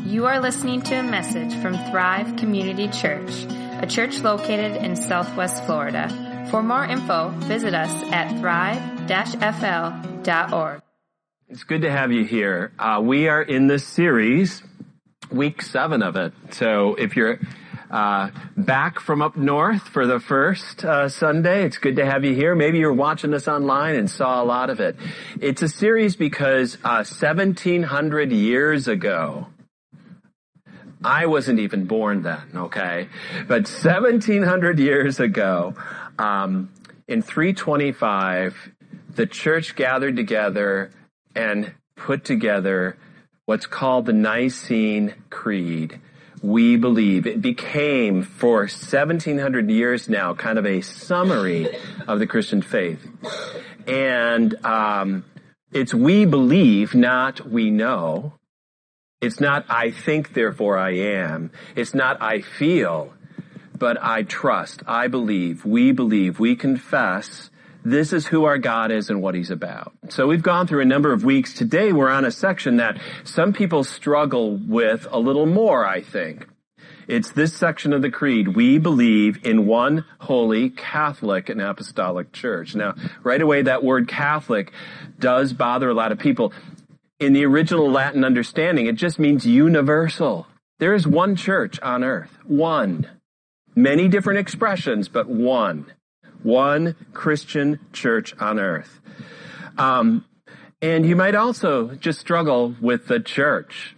You are listening to a message from Thrive Community Church, a church located in Southwest Florida. For more info, visit us at thrive-fl.org. It's good to have you here. We are in this series, week 7 of it. So if you're back from up north for the first Sunday, it's good to have you here. Maybe you're watching us online and saw a lot of it. It's a series because 1,700 years ago, I wasn't even born then, okay? But 1,700 years ago, in 325, the church gathered together and put together what's called the Nicene Creed. We believe. It became, for 1,700 years now, kind of a summary of the Christian faith. And it's we believe, not we know. It's not I think, therefore I am. It's not I feel, but I trust. I believe. We confess. This is who our God is and what He's about. So we've gone through a number of weeks. Today we're on a section that some people struggle with a little more, I think. It's this section of the Creed. We believe in one holy, Catholic, and Apostolic Church. Now, right away, that word Catholic does bother a lot of people. In the original Latin understanding, it just means universal. There is one church on earth. One. Many different expressions, but one. One Christian church on earth. And you might also just struggle with the church.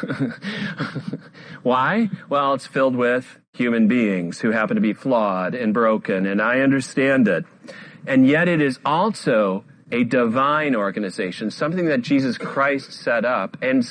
Why? Well, it's filled with human beings who happen to be flawed and broken, and I understand it. And yet it is also a divine organization, something that Jesus Christ set up, and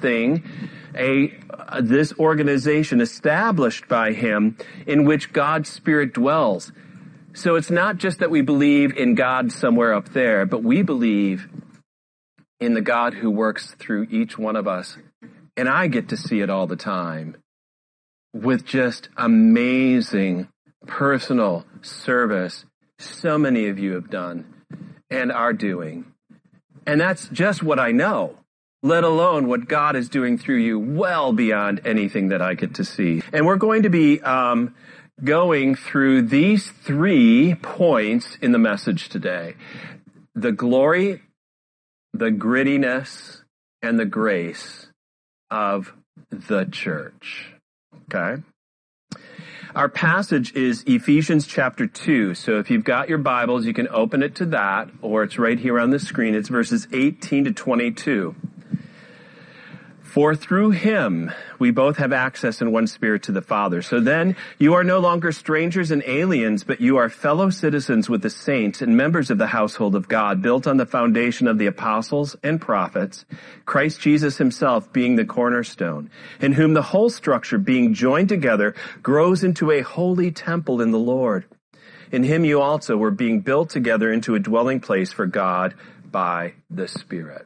this organization established by Him in which God's Spirit dwells. So it's not just that we believe in God somewhere up there, but we believe in the God who works through each one of us. And I get to see it all the time with just amazing personal service so many of you have done and are doing. And that's just what I know, let alone what God is doing through you well beyond anything that I get to see. And we're going to be going through these 3 points in the message today. The glory, the grittiness, and the grace of the church. Okay? Our passage is Ephesians chapter 2. So if you've got your Bibles, you can open it to that, or it's right here on the screen. It's verses 18 to 22. For through Him we both have access in one Spirit to the Father. So then you are no longer strangers and aliens, but you are fellow citizens with the saints and members of the household of God, built on the foundation of the apostles and prophets, Christ Jesus Himself being the cornerstone, in whom the whole structure being joined together grows into a holy temple in the Lord. In Him you also were being built together into a dwelling place for God by the Spirit.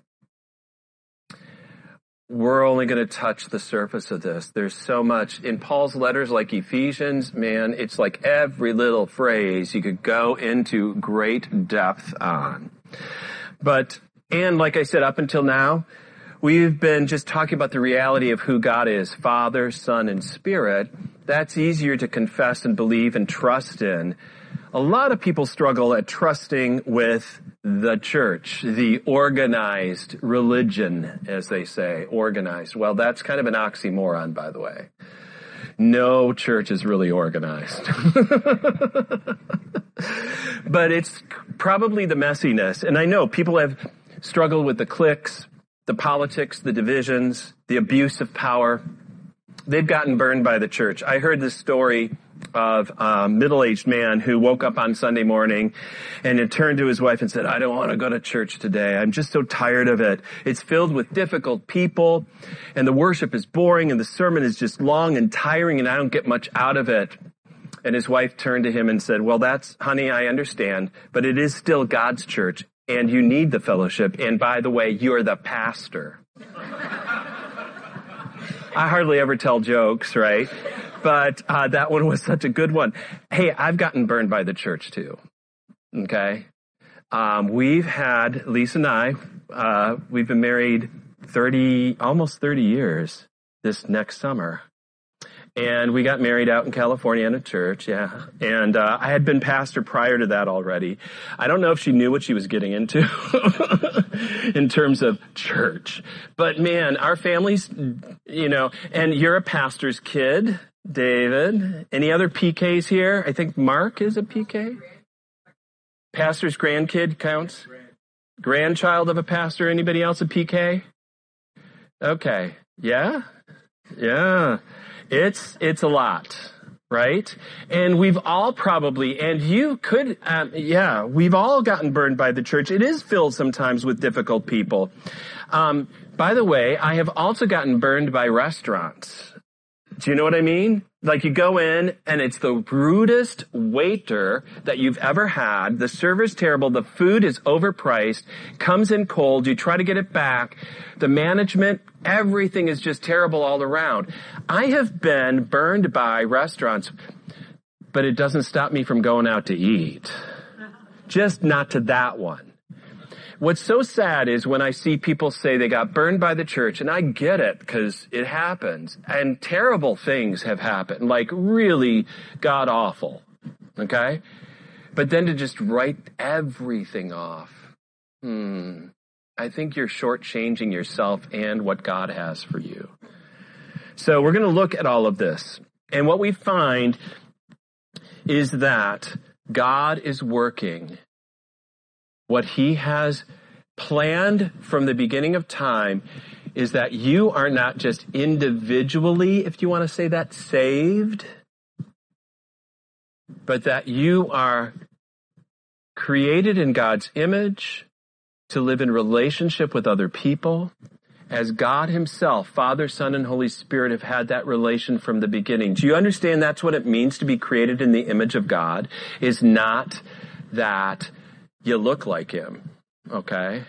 We're only going to touch the surface of this. There's so much. In Paul's letters like Ephesians, man, it's like every little phrase you could go into great depth on. And like I said, up until now, we've been just talking about the reality of who God is, Father, Son, and Spirit. That's easier to confess and believe and trust in. A lot of people struggle at trusting with the church, the organized religion, as they say, organized. Well, that's kind of an oxymoron, by the way. No church is really organized. But it's probably the messiness. And I know people have struggled with the cliques, the politics, the divisions, the abuse of power. They've gotten burned by the church. I heard this story of a middle-aged man who woke up on Sunday morning and had turned to his wife and said, I don't want to go to church today. I'm just so tired of it. It's filled with difficult people and the worship is boring and the sermon is just long and tiring and I don't get much out of it. And his wife turned to him and said, well, honey, I understand, but it is still God's church and you need the fellowship. And by the way, you're the pastor. I hardly ever tell jokes, right? But that one was such a good one. Hey, I've gotten burned by the church too. Okay? We've had, Lisa and I, we've been married almost 30 years. this next summer. And we got married out in California in a church, yeah. And I had been pastor prior to that already. I don't know if she knew what she was getting into in terms of church. But man, our families, you know, and you're a pastor's kid, David. Any other PKs here? I think Mark is a PK. Pastor's grandkid counts? Grandchild of a pastor? Anybody else a PK? Okay. Yeah? Yeah. It's a lot, right? And we've all probably, and you could, we've all gotten burned by the church. It is filled sometimes with difficult people. By the way, I have also gotten burned by restaurants. Do you know what I mean? Like you go in and it's the rudest waiter that you've ever had. The server's terrible. The food is overpriced, comes in cold. You try to get it back. The management, everything is just terrible all around. I have been burned by restaurants, but it doesn't stop me from going out to eat. Just not to that one. What's so sad is when I see people say they got burned by the church, and I get it because it happens, and terrible things have happened, like really god-awful, okay? But then to just write everything off, I think you're shortchanging yourself and what God has for you. So we're going to look at all of this, and what we find is that God is working what he has planned from the beginning of time is that you are not just individually, if you want to say that, saved, but that you are created in God's image to live in relationship with other people as God himself, Father, Son, and Holy Spirit have had that relation from the beginning. Do you understand that's what it means to be created in the image of God? Is not that you look like him, okay?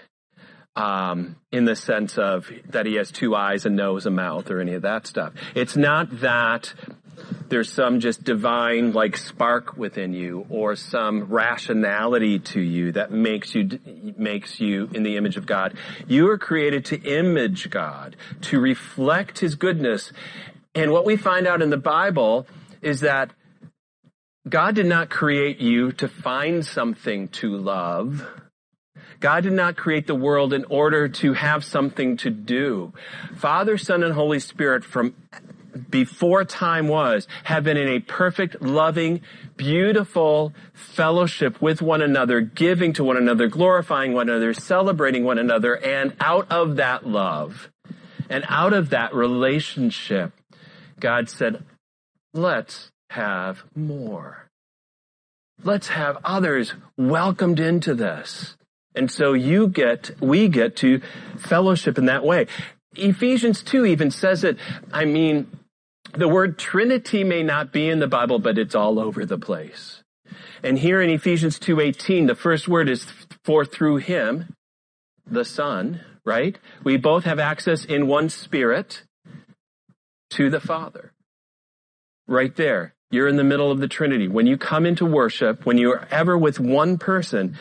In the sense of that he has two eyes, a nose, a mouth, or any of that stuff. It's not that there's some just divine like spark within you or some rationality to you that makes you in the image of God. You are created to image God, to reflect his goodness. And what we find out in the Bible is that God did not create you to find something to love. God did not create the world in order to have something to do. Father, Son, and Holy Spirit from before time was, have been in a perfect, loving, beautiful fellowship with one another, giving to one another, glorifying one another, celebrating one another, and out of that love and out of that relationship, God said, let's have more. Let's have others welcomed into this. And so we get to fellowship in that way. Ephesians 2 even says it. I mean, the word Trinity may not be in the Bible, but it's all over the place. And here in Ephesians 2:18, the first word is for through him, the Son, right? We both have access in one Spirit to the Father. Right there. You're in the middle of the Trinity. When you come into worship, when you're ever with one person,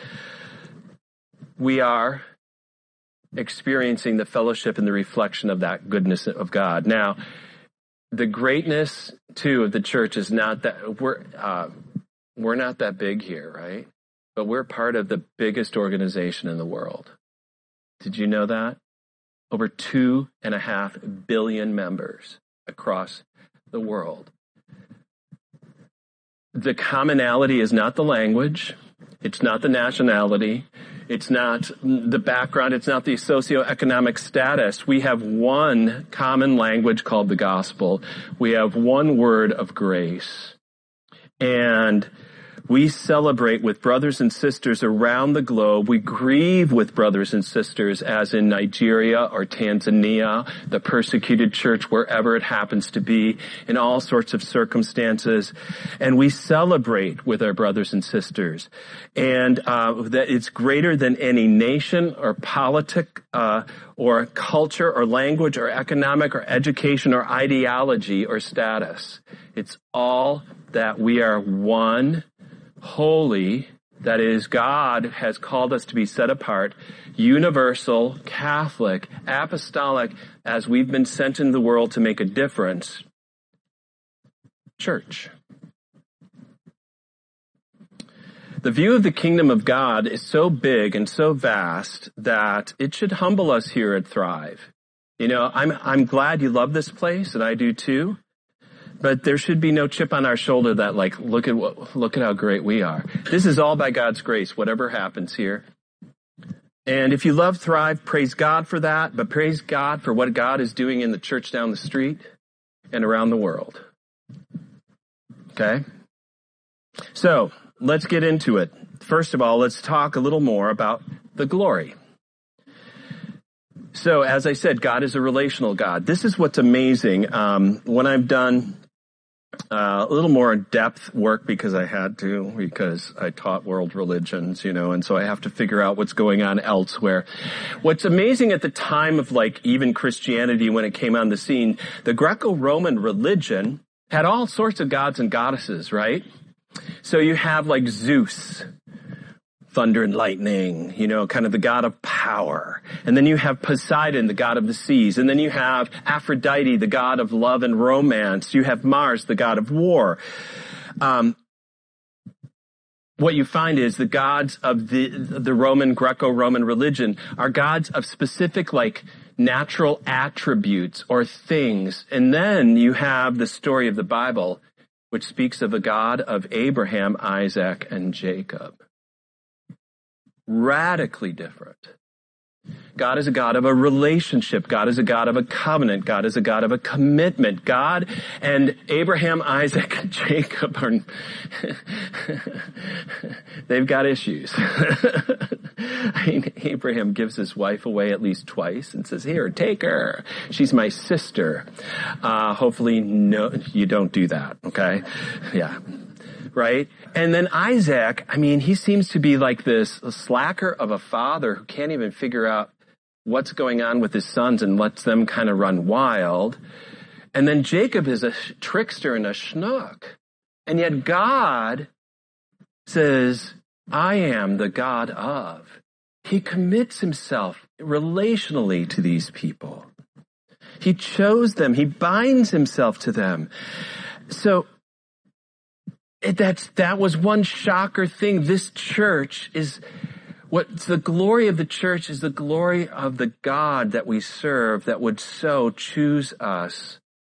we are experiencing the fellowship and the reflection of that goodness of God. Now, the greatness, too, of the church is not that we're not that big here, right? But we're part of the biggest organization in the world. Did you know that? Over 2.5 billion members across the world. The commonality is not the language. It's not the nationality. It's not the background. It's not the socioeconomic status. We have one common language called the gospel. We have one word of grace. And we celebrate with brothers and sisters around the globe. We grieve with brothers and sisters as in Nigeria or Tanzania, the persecuted church, wherever it happens to be, in all sorts of circumstances. And we celebrate with our brothers and sisters. And that it's greater than any nation or politic or culture or language or economic or education or ideology or status. It's all that we are one, holy, That is, God has called us to be set apart, universal, Catholic, apostolic, as we've been sent into the world to make a difference. Church. The view of the kingdom of God is so big and so vast that it should humble us here at Thrive. You know, I'm glad you love this place, and I do too. But there should be no chip on our shoulder that, like, look at how great we are. This is all by God's grace, whatever happens here. And if you love Thrive, praise God for that, but praise God for what God is doing in the church down the street and around the world. Okay? So, let's get into it. First of all, let's talk a little more about the glory. So, as I said, God is a relational God. This is what's amazing. When I've done a little more in-depth work, because I taught world religions, you know, and so I have to figure out what's going on elsewhere. What's amazing at the time of, like, even Christianity, when it came on the scene, the Greco-Roman religion had all sorts of gods and goddesses, right? So you have, like, Zeus, thunder and lightning, you know, kind of the god of power. And then you have Poseidon, the god of the seas. And then you have Aphrodite, the god of love and romance. You have Mars, the god of war. What you find is the gods of the Roman, Greco-Roman religion are gods of specific, like, natural attributes or things. And then you have the story of the Bible, which speaks of a God of Abraham, Isaac, and Jacob. Radically different. God is a God of a relationship. God is a God of a covenant. God is a God of a commitment. God and Abraham, Isaac, and Jacob are, they've got issues. I mean, Abraham gives his wife away at least twice and says, here, take her. She's my sister. Hopefully, no, you don't do that, okay? Yeah. Right? And then Isaac, I mean, he seems to be like this slacker of a father who can't even figure out what's going on with his sons and lets them kind of run wild. And then Jacob is a trickster and a schnook. And yet God says, I am the God of. He commits himself relationally to these people. He chose them. He binds himself to them. So, that was one shocker thing. This church is, what's the glory of the church is the glory of the God that we serve that would so choose us.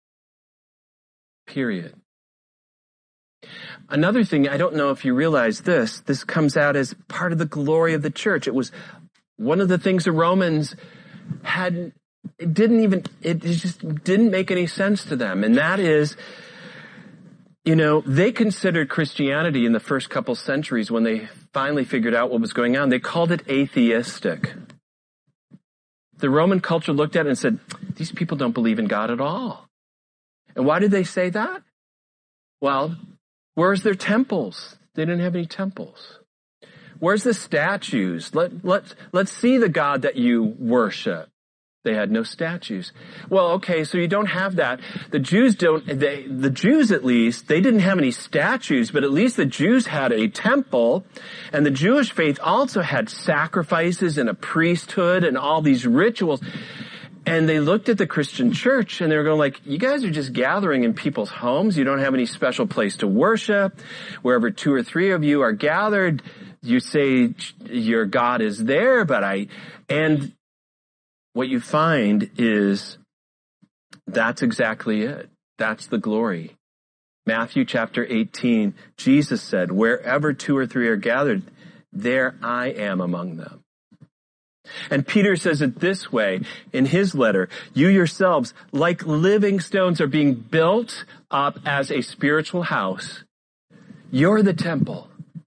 Period. Another thing, I don't know if you realize this comes out as part of the glory of the church. It was one of the things the Romans had, it just didn't make any sense to them. And that is, you know, they considered Christianity in the first couple centuries, when they finally figured out what was going on, they called it atheistic. The Roman culture looked at it and said, these people don't believe in God at all. And why did they say that? Well, where's their temples? They didn't have any temples. Where's the statues? Let's see the God that you worship. They had no statues. Well, okay, so you don't have that. The Jews at least, they didn't have any statues, but at least the Jews had a temple, and the Jewish faith also had sacrifices and a priesthood and all these rituals. And they looked at the Christian church and they were going like, you guys are just gathering in people's homes. You don't have any special place to worship. Wherever 2 or 3 of you are gathered, you say your God is there, and what you find is that's exactly it. That's the glory. Matthew chapter 18, Jesus said, wherever 2 or 3 are gathered, there I am among them. And Peter says it this way in his letter, you yourselves, like living stones, are being built up as a spiritual house. You're the temple.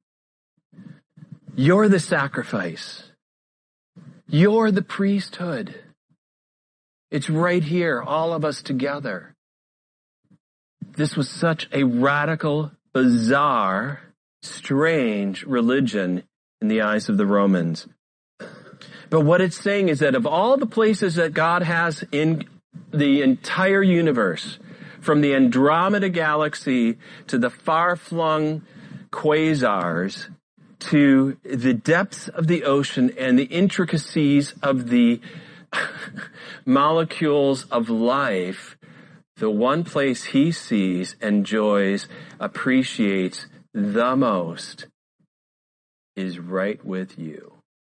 You're the sacrifice. You're the priesthood. It's right here, all of us together. This was such a radical, bizarre, strange religion in the eyes of the Romans. But what it's saying is that of all the places that God has in the entire universe, from the Andromeda galaxy to the far-flung quasars, to the depths of the ocean and the intricacies of the molecules of life, the one place he sees, enjoys, appreciates the most is right with you.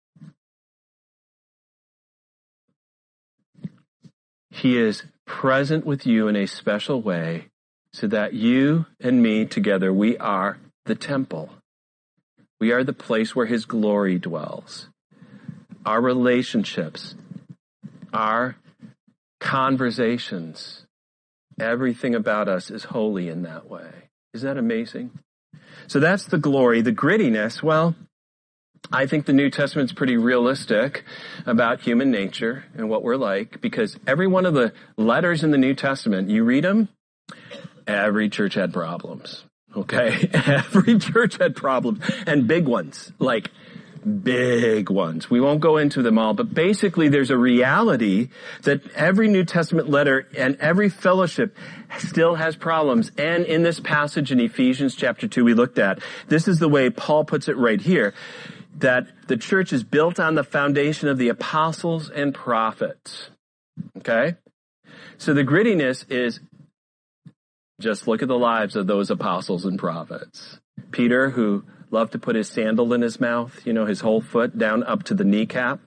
He is present with you in a special way so that you and me together, we are the temple. We are the place where his glory dwells. Our relationships, our conversations, everything about us is holy in that way. Isn't that amazing? So that's the glory. The grittiness, well, I think the New Testament's pretty realistic about human nature and what we're like, because every one of the letters in the New Testament, you read them, every church had problems. Okay? Every church had problems, and big ones, like big ones. We won't go into them all, but basically there's a reality that every New Testament letter and every fellowship still has problems. And in this passage in Ephesians chapter 2 we looked at, this is the way Paul puts it right here, that the church is built on the foundation of the apostles and prophets. Okay? So the grittiness is, just look at the lives of those apostles and prophets. Peter, who loved to put his sandal in his mouth, his whole foot down up to the kneecap.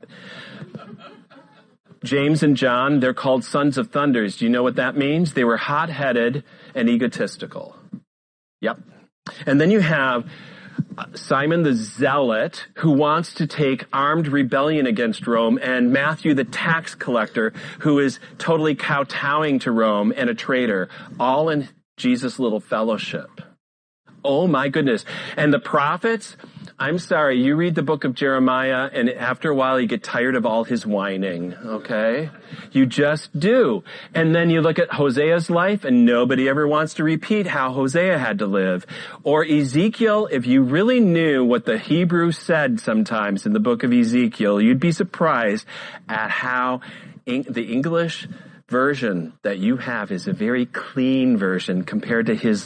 James and John, they're called sons of thunders. Do you know what that means? They were hot-headed and egotistical. Yep. And then you have Simon the Zealot, who wants to take armed rebellion against Rome, and Matthew the tax collector, who is totally kowtowing to Rome and a traitor, all in Jesus' little fellowship. Oh my goodness. And the prophets, I'm sorry, you read the book of Jeremiah, and after a while you get tired of all his whining, okay? You just do. And then you look at Hosea's life, and nobody ever wants to repeat how Hosea had to live. Or Ezekiel, if you really knew what the Hebrew said sometimes in the book of Ezekiel, you'd be surprised at how the English version that you have is a very clean version compared to his,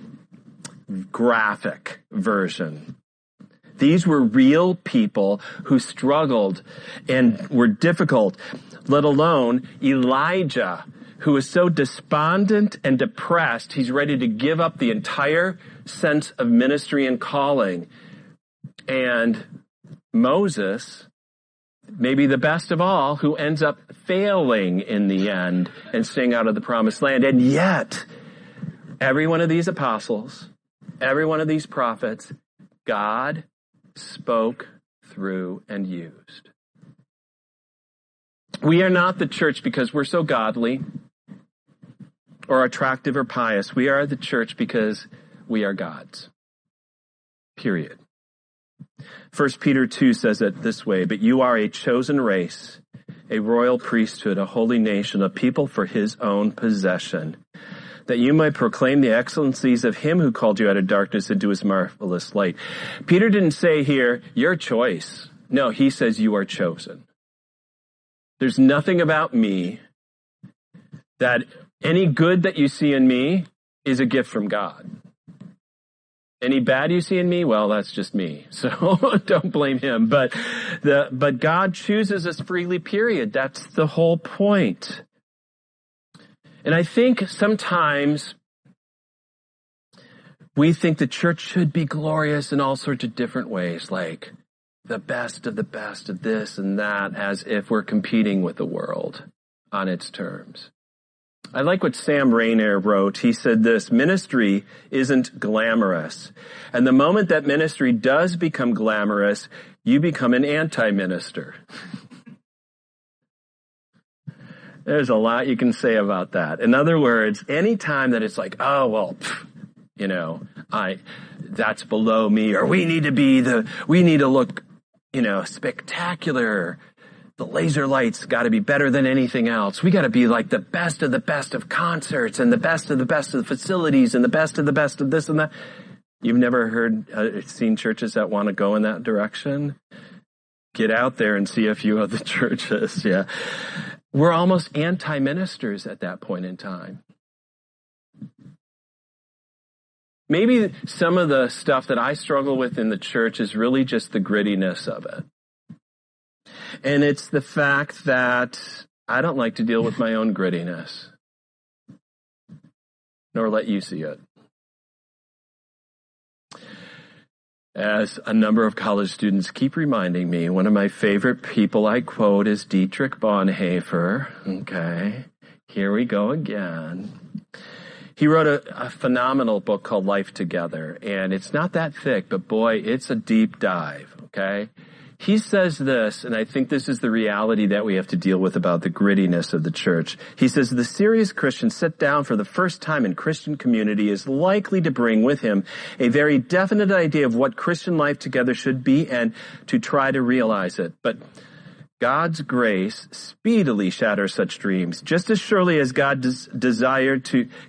graphic version. These were real people who struggled and were difficult, let alone Elijah, who was so despondent and depressed, he's ready to give up the entire sense of ministry and calling. And Moses, maybe the best of all, who ends up failing in the end and staying out of the promised land. And yet, every one of these apostles, every one of these prophets, God spoke through and used. We are not the church because we're so godly or attractive or pious. We are the church because we are God's. Period. 1 Peter 2 says it this way, but you are a chosen race, a royal priesthood, a holy nation, a people for his own possession, that you might proclaim the excellencies of him who called you out of darkness into his marvelous light. Peter didn't say here, your choice. No, he says you are chosen. There's nothing about me that any good that you see in me is a gift from God. Any bad you see in me, well, that's just me. So don't blame him. But God chooses us freely, period. That's the whole point. And I think sometimes we think the church should be glorious in all sorts of different ways, like the best of this and that, as if we're competing with the world on its terms. I like what Sam Rainer wrote. He said this, ministry isn't glamorous. And the moment that ministry does become glamorous, you become an anti-minister. There's a lot you can say about that. In other words, any time that it's like, oh, well, that's below me, or we need to look, spectacular. The laser lights got to be better than anything else. We got to be like the best of concerts and the best of the facilities and the best of this and that. You've never seen churches that want to go in that direction? Get out there and see a few other churches. Yeah. We're almost anti-ministers at that point in time. Maybe some of the stuff that I struggle with in the church is really just the grittiness of it. And it's the fact that I don't like to deal with my own grittiness, nor let you see it. As a number of college students keep reminding me, one of my favorite people I quote is Dietrich Bonhoeffer. Okay, here we go again. He wrote a phenomenal book called Life Together, and it's not that thick, but boy, it's a deep dive, okay? He says this, and I think this is the reality that we have to deal with about the grittiness of the church. He says, the serious Christian set down for the first time in Christian community is likely to bring with him a very definite idea of what Christian life together should be and to try to realize it. But God's grace speedily shatters such dreams. Just as surely as God desires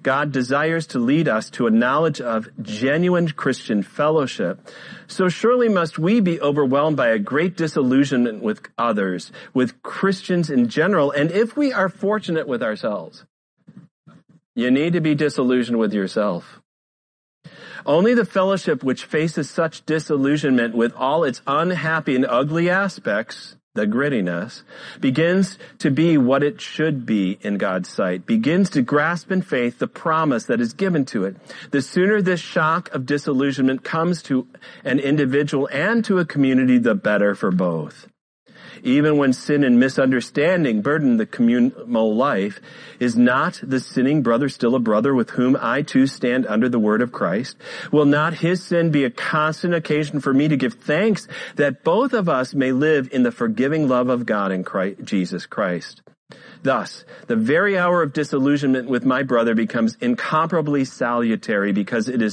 to lead us to a knowledge of genuine Christian fellowship, so surely must we be overwhelmed by a great disillusionment with others, with Christians in general, and if we are fortunate with ourselves. You need to be disillusioned with yourself. Only the fellowship which faces such disillusionment with all its unhappy and ugly aspects, the grittiness, begins to be what it should be in God's sight, begins to grasp in faith the promise that is given to it. The sooner this shock of disillusionment comes to an individual and to a community, the better for both. Even when sin and misunderstanding burden the communal life, is not the sinning brother still a brother with whom I too stand under the word of Christ? Will not his sin be a constant occasion for me to give thanks that both of us may live in the forgiving love of God in Jesus Christ? Thus, the very hour of disillusionment with my brother becomes incomparably salutary because it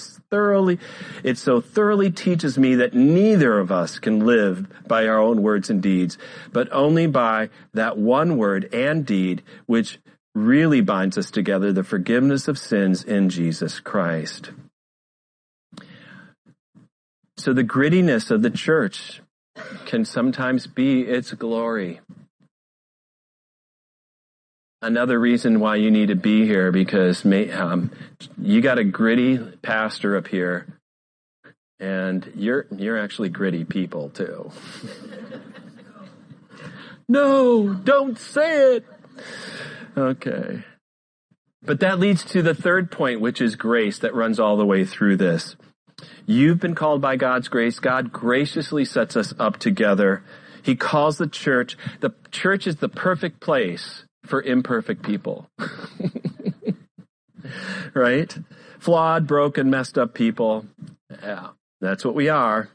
so thoroughly teaches me that neither of us can live by our own words and deeds, but only by that one word and deed which really binds us together, the forgiveness of sins in Jesus Christ. So the grittiness of the church can sometimes be its glory. Another reason why you need to be here, because you got a gritty pastor up here, and you're actually gritty people too. No, don't say it. Okay. But that leads to the third point, which is grace, that runs all the way through this. You've been called by God's grace. God graciously sets us up together. He calls the church. The church is the perfect place for imperfect people. Right? Flawed, broken, messed up people. Yeah, that's what we are.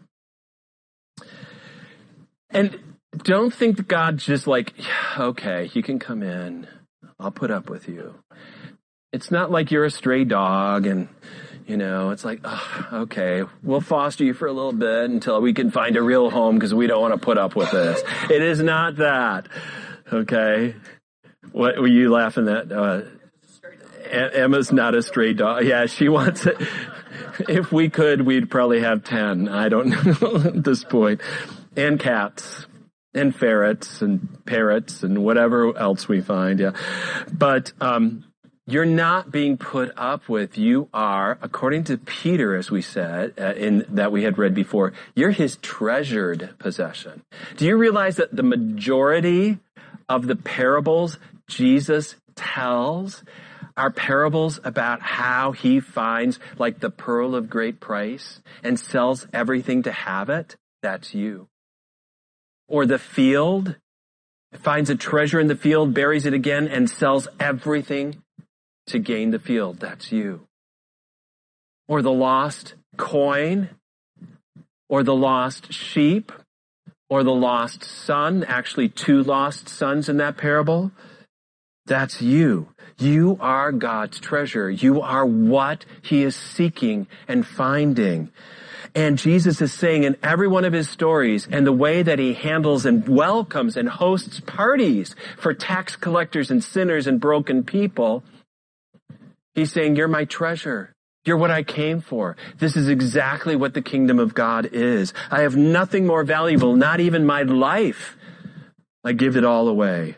And don't think that God's just like, okay, you can come in. I'll put up with you. It's not like you're a stray dog and, it's like, oh, okay, we'll foster you for a little bit until we can find a real home because we don't want to put up with this. It is not that. Okay? What were you laughing at? Emma's not a stray dog. Yeah, she wants it. If we could, we'd probably have 10. I don't know at this point. And cats. And ferrets and parrots and whatever else we find. Yeah. But you're not being put up with. You are, according to Peter, as we said, that we had read before, you're his treasured possession. Do you realize that the majority of the parables Jesus tells are parables about how he finds like the pearl of great price and sells everything to have it? That's you. Or the field, finds a treasure in the field, buries it again, and sells everything to gain the field. That's you. Or the lost coin, or the lost sheep, or the lost son, actually 2 lost sons in that parable. That's you. You are God's treasure. You are what he is seeking and finding. And Jesus is saying in every one of his stories, and the way that he handles and welcomes and hosts parties for tax collectors and sinners and broken people, he's saying, you're my treasure. You're what I came for. This is exactly what the kingdom of God is. I have nothing more valuable, not even my life. I give it all away.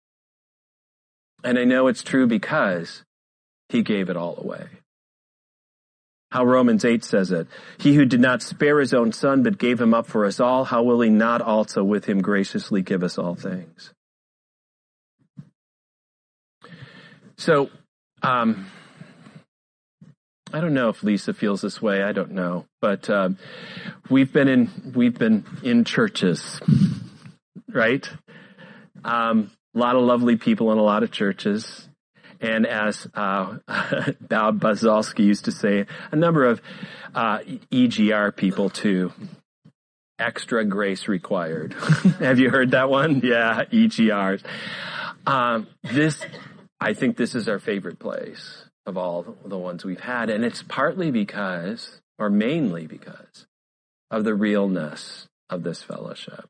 And I know it's true because he gave it all away. How Romans 8 says it. He who did not spare his own son, but gave him up for us all, how will he not also with him graciously give us all things? So, I don't know if Lisa feels this way. I don't know, but we've been in churches, right? A lot of lovely people in a lot of churches. And as Bob Bazalski used to say, a number of EGR people too. Extra grace required. Have you heard that one? Yeah, EGRs. I think this is our favorite place of all the ones we've had. And it's partly because, or mainly because, of the realness of this fellowship.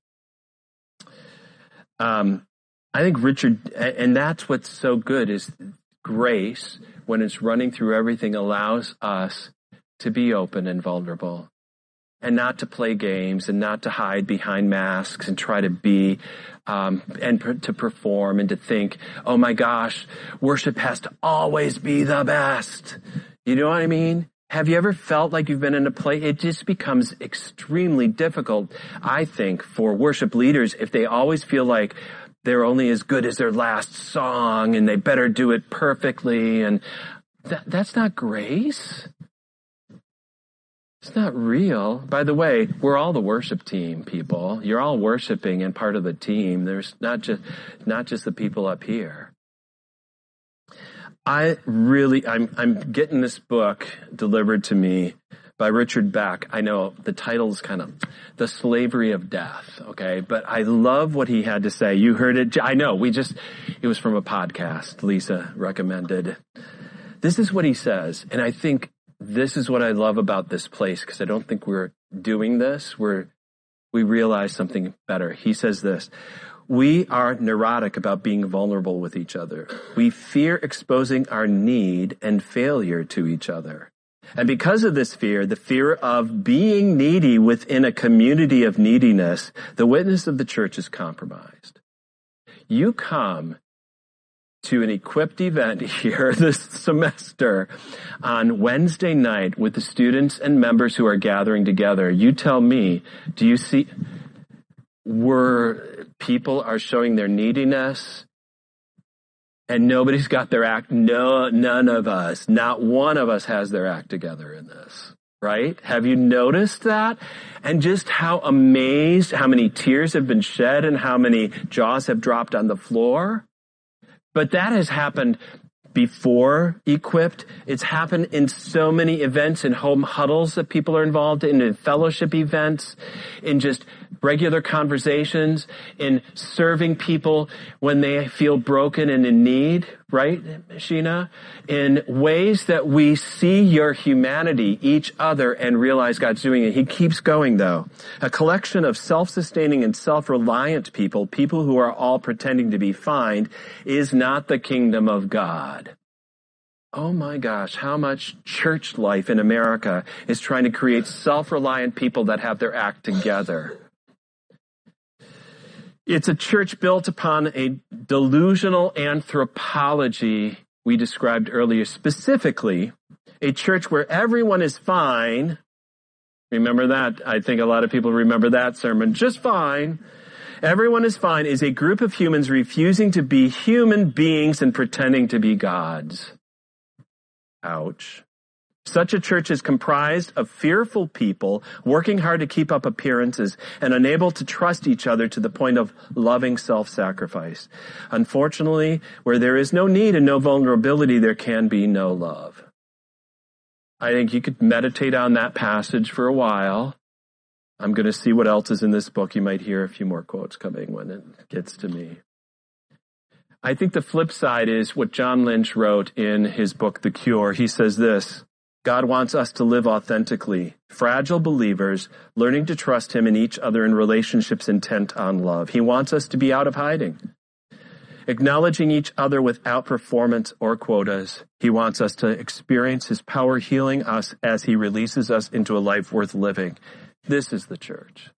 I think Richard, and that's what's so good, is grace, when it's running through everything, allows us to be open and vulnerable and not to play games and not to hide behind masks and try to be, to perform and to think, oh my gosh, worship has to always be the best. You know what I mean? Have you ever felt like you've been in a place? It just becomes extremely difficult, I think, for worship leaders if they always feel like they're only as good as their last song and they better do it perfectly. And that's not grace. It's not real. By the way, we're all the worship team, people. You're all worshiping and part of the team. There's not just the people up here. I'm getting this book delivered to me by Richard Beck. I know the title is kind of The Slavery of Death, okay? But I love what he had to say. You heard it. I know, it was from a podcast Lisa recommended. This is what he says, and I think this is what I love about this place, because I don't think we're doing this. We realize something better. He says this: we are neurotic about being vulnerable with each other. We fear exposing our need and failure to each other. And because of this fear, the fear of being needy within a community of neediness, the witness of the church is compromised. You come to an equipped event here this semester on Wednesday night with the students and members who are gathering together. You tell me, do you see where people are showing their neediness and nobody's got their act? No, none of us, not one of us has their act together in this, right? Have you noticed that? And just how amazed, how many tears have been shed and how many jaws have dropped on the floor? But that has happened before Equipped. It's happened in so many events, in home huddles that people are involved in fellowship events, in just regular conversations, in serving people when they feel broken and in need, right, Sheena? In ways that we see your humanity, each other, and realize God's doing it. He keeps going, though. A collection of self-sustaining and self-reliant people who are all pretending to be fine, is not the kingdom of God. Oh my gosh, how much church life in America is trying to create self-reliant people that have their act together. It's a church built upon a delusional anthropology we described earlier, specifically a church where everyone is fine. Remember that? I think a lot of people remember that sermon. Just fine. Everyone is fine is a group of humans refusing to be human beings and pretending to be gods. Ouch. Such a church is comprised of fearful people working hard to keep up appearances and unable to trust each other to the point of loving self-sacrifice. Unfortunately, where there is no need and no vulnerability, there can be no love. I think you could meditate on that passage for a while. I'm going to see what else is in this book. You might hear a few more quotes coming when it gets to me. I think the flip side is what John Lynch wrote in his book, The Cure. He says this: God wants us to live authentically, fragile believers, learning to trust him and each other in relationships intent on love. He wants us to be out of hiding, acknowledging each other without performance or quotas. He wants us to experience his power healing us as he releases us into a life worth living. This is the church.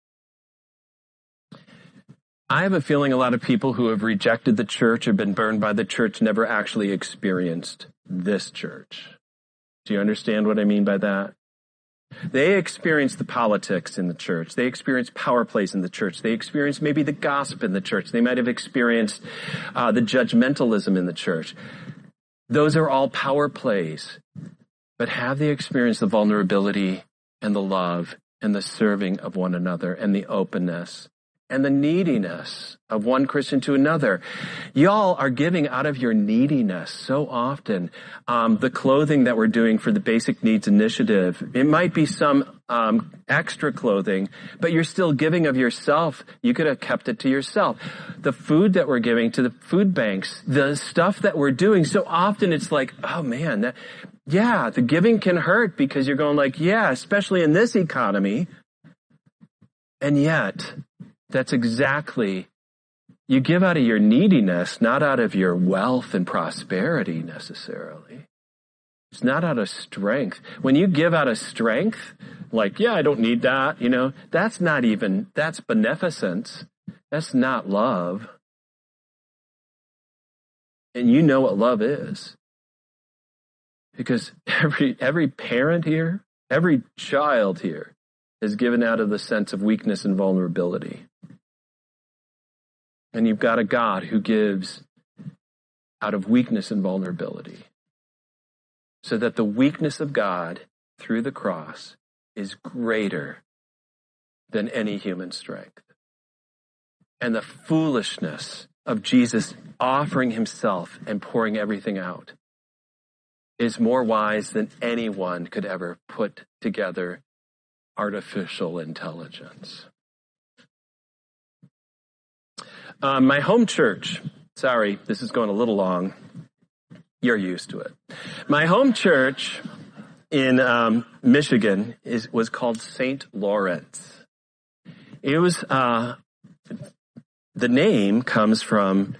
I have a feeling a lot of people who have rejected the church or been burned by the church never actually experienced this church. Do you understand what I mean by that? They experience the politics in the church. They experience power plays in the church. They experience maybe the gossip in the church. They might have experienced the judgmentalism in the church. Those are all power plays. But have they experienced the vulnerability and the love and the serving of one another and the openness and the neediness of one Christian to another? Y'all are giving out of your neediness so often. The clothing that we're doing for the Basic Needs Initiative, it might be some extra clothing, but you're still giving of yourself. You could have kept it to yourself. The food that we're giving to the food banks, the stuff that we're doing, so often it's like, oh man, the giving can hurt because you're going like, especially in this economy. And yet, that's exactly, you give out of your neediness, not out of your wealth and prosperity necessarily. It's not out of strength. When you give out of strength, like, I don't need that, that's beneficence. That's not love. And you know what love is. Because every parent here, every child here is given out of the sense of weakness and vulnerability. And you've got a God who gives out of weakness and vulnerability. So that the weakness of God through the cross is greater than any human strength. And the foolishness of Jesus offering himself and pouring everything out is more wise than anyone could ever put together artificial intelligence. My home church, sorry, this is going a little long. You're used to it. My home church in Michigan was called St. Lawrence. It was, the name comes from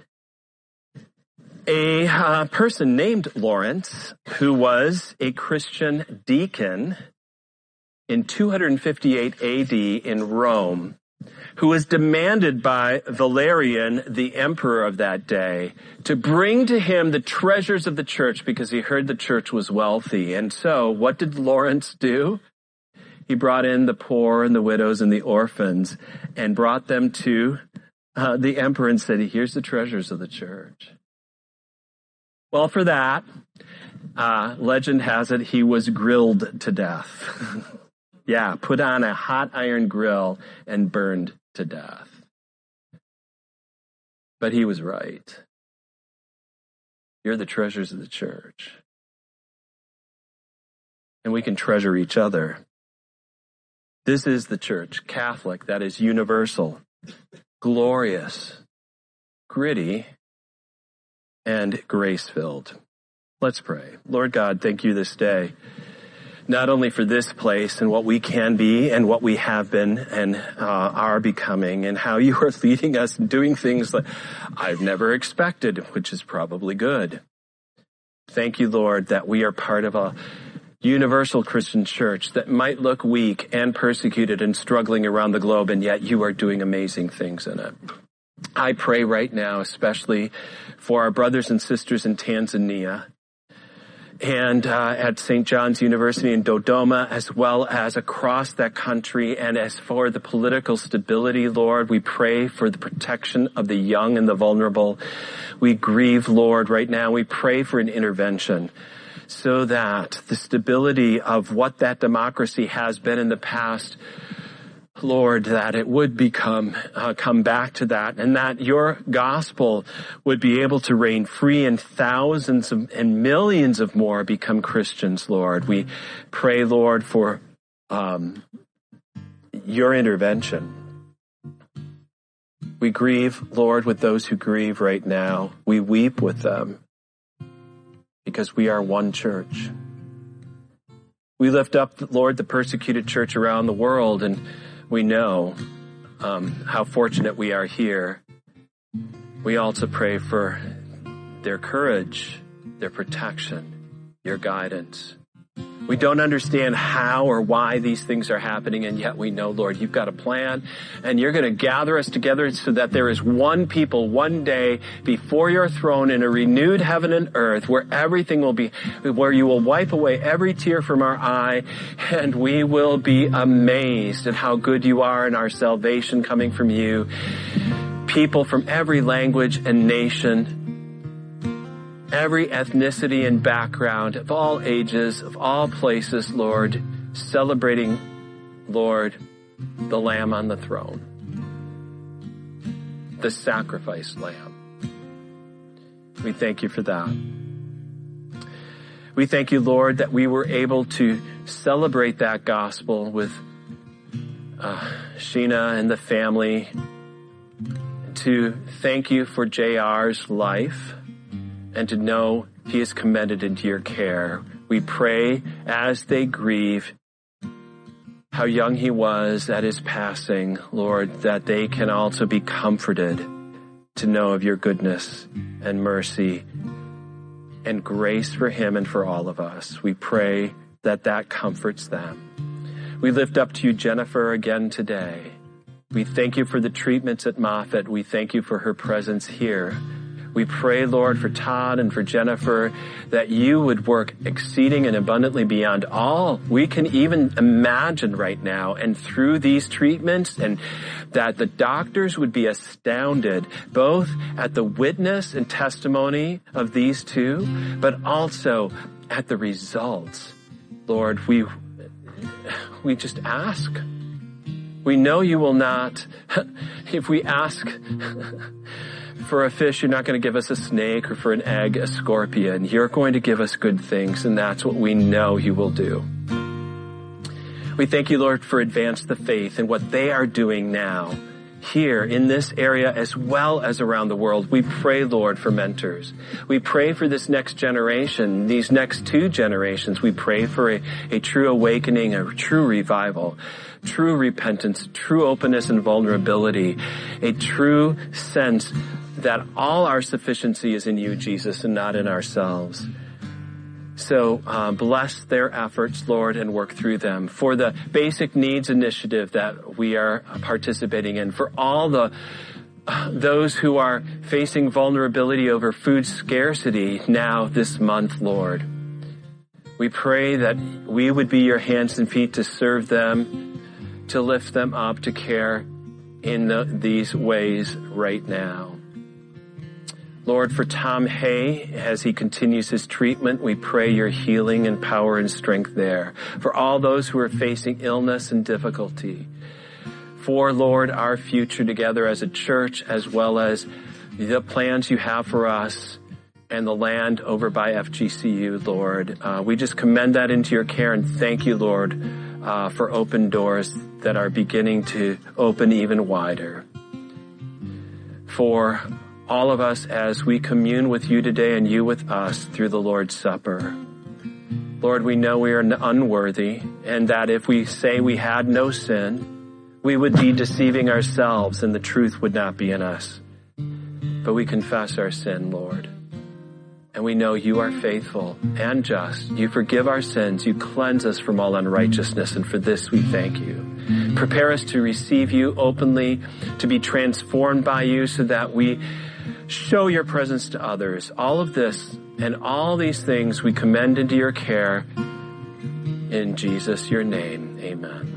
a person named Lawrence who was a Christian deacon in 258 AD in Rome, who was demanded by Valerian, the emperor of that day, to bring to him the treasures of the church because he heard the church was wealthy. And so what did Lawrence do? He brought in the poor and the widows and the orphans and brought them to the emperor and said, here's the treasures of the church. Well, for that, legend has it, he was grilled to death. Put on a hot iron grill and burned to death. But he was right. You're the treasures of the church. And we can treasure each other. This is the church, Catholic, that is universal, glorious, gritty, and grace-filled. Let's pray. Lord God, thank you this day, not only for this place and what we can be and what we have been and are becoming and how you are leading us and doing things that I've never expected, which is probably good. Thank you, Lord, that we are part of a universal Christian church that might look weak and persecuted and struggling around the globe, and yet you are doing amazing things in it. I pray right now, especially for our brothers and sisters in Tanzania and at St. John's University in Dodoma, as well as across that country. And as for the political stability, Lord, we pray for the protection of the young and the vulnerable. We grieve, Lord, right now. We pray for an intervention so that the stability of what that democracy has been in the past, Lord, that it would come back to that, and that your gospel would be able to reign free and thousands and millions of more become Christians, Lord. We pray, Lord, for your intervention. We grieve, Lord, with those who grieve right now. We weep with them because we are one church. We lift up, Lord, the persecuted church around the world, and we know how fortunate we are here. We also pray for their courage, their protection, your guidance. We don't understand how or why these things are happening, and yet we know, Lord, you've got a plan, and you're going to gather us together so that there is one people one day before your throne in a renewed heaven and earth where everything will be, where you will wipe away every tear from our eye, and we will be amazed at how good you are in our salvation coming from you. People from every language and nation, every ethnicity and background, of all ages, of all places, Lord, celebrating, Lord, the Lamb on the throne, the sacrificed Lamb. We thank you for that. We thank you, Lord, that we were able to celebrate that gospel with Sheena and the family, to thank you for JR's life, and to know he is commended into your care. We pray as they grieve how young he was at his passing, Lord, that they can also be comforted to know of your goodness and mercy and grace for him and for all of us. We pray that that comforts them. We lift up to you Jennifer again today. We thank you for the treatments at Moffitt. We thank you for her presence here. We pray, Lord, for Todd and for Jennifer, that you would work exceeding and abundantly beyond all we can even imagine right now. And through these treatments, and that the doctors would be astounded both at the witness and testimony of these two, but also at the results. Lord, we just ask. We know you will not, if we ask for a fish, you're not going to give us a snake, or for an egg, a scorpion. You're going to give us good things, and that's what we know you will do. We thank you, Lord, for Advance the Faith and what they are doing now here in this area as well as around the world. We pray, Lord, for mentors. We pray for this next generation, these next 2 generations. We pray for a true awakening, a true revival, true repentance, true openness and vulnerability, a true sense that all our sufficiency is in you, Jesus, and not in ourselves. So bless their efforts, Lord, and work through them. For the Basic Needs Initiative that we are participating in, for all those who are facing vulnerability over food scarcity now this month, Lord, we pray that we would be your hands and feet to serve them, to lift them up, to care in these ways right now. Lord, for Tom Hay, as he continues his treatment, we pray your healing and power and strength there. For all those who are facing illness and difficulty. For, Lord, our future together as a church, as well as the plans you have for us and the land over by FGCU, Lord. We just commend that into your care, and thank you, Lord, for open doors that are beginning to open even wider. For all of us as we commune with you today and you with us through the Lord's Supper. Lord, we know we are unworthy, and that if we say we had no sin, we would be deceiving ourselves and the truth would not be in us. But we confess our sin, Lord. And we know you are faithful and just. You forgive our sins. You cleanse us from all unrighteousness. And for this we thank you. Prepare us to receive you openly, to be transformed by you so that we show your presence to others. All of this and all these things we commend into your care. In Jesus, your name, amen.